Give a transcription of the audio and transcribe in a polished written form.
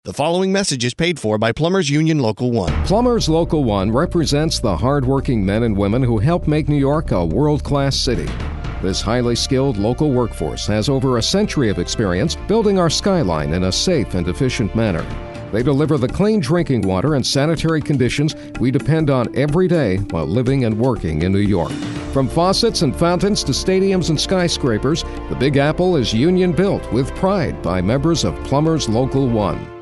The following message is paid for by Plumbers Union Local 1. Plumbers Local 1 represents the hardworking men and women who help make New York a world-class city. This highly skilled local workforce has over a century of experience building our skyline in a safe and efficient manner. They deliver the clean drinking water and sanitary conditions we depend on every day while living and working in New York. From faucets and fountains to stadiums and skyscrapers, the Big Apple is union built with pride by members of Plumbers Local 1.